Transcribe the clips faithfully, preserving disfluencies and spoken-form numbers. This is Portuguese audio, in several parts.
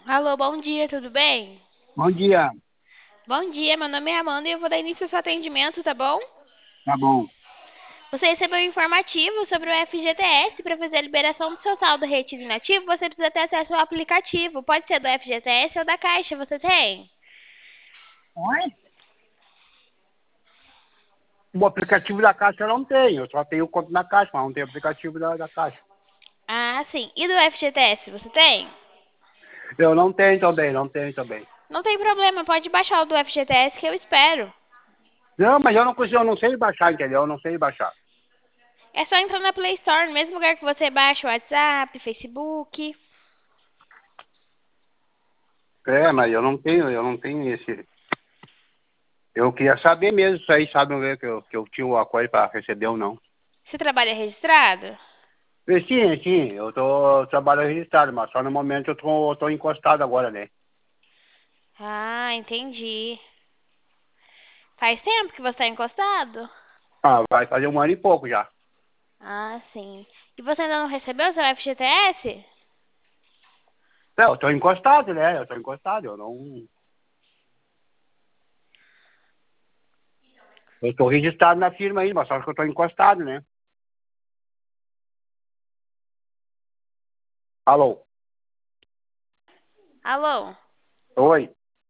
Alô, bom dia, tudo bem? Bom dia. Bom dia, meu nome é Amanda e eu vou dar início ao seu atendimento, tá bom? Tá bom. Você recebeu um informativo sobre o F G T S para fazer a liberação do seu saldo retido inativo, você precisa ter acesso ao aplicativo. Pode ser do F G T S ou da Caixa, você tem? Oi? O aplicativo da Caixa eu não tenho. Eu só tenho conta na Caixa, mas não tenho aplicativo da, da Caixa. Ah, sim. E do F G T S, você tem? Eu não tenho também, não tenho também. Não tem problema, pode baixar o do F G T S que eu espero. Não, mas eu não consigo, eu não sei baixar, entendeu? Eu não sei baixar. É só entrar na Play Store, no mesmo lugar que você baixa o WhatsApp, Facebook. É, mas eu não tenho, eu não tenho esse. Eu queria saber mesmo isso aí, sabe, ver que eu, que eu tinha uma coisa para receber ou não. Você trabalha registrado? E sim, sim, eu tô trabalhando registrado, mas só no momento eu tô, eu tô encostado agora, né? Ah, entendi. Faz tempo que você está encostado? Ah, vai fazer um ano e pouco já. Ah, sim. E você ainda não recebeu seu F G T S? Não, eu tô encostado, né? Eu tô encostado, eu não. Eu estou registrado na firma aí, mas só que eu estou encostado, né? Alô? Alô? Oi?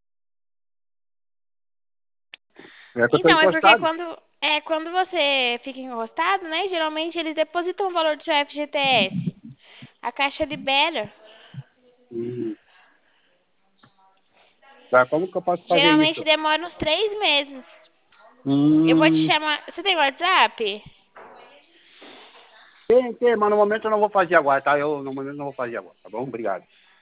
É que eu estou Então, é porque encostado. quando, é, quando você fica encostado, né? Geralmente eles depositam o valor do seu F G T S. A Caixa libera. Hum. Tá, como que eu posso fazer Geralmente isso? demora uns três meses. Eu vou te Hum. chamar. Você tem WhatsApp? Tem, tem, mas no momento eu não vou fazer agora, tá? Eu no momento não vou fazer agora, tá bom? Obrigado.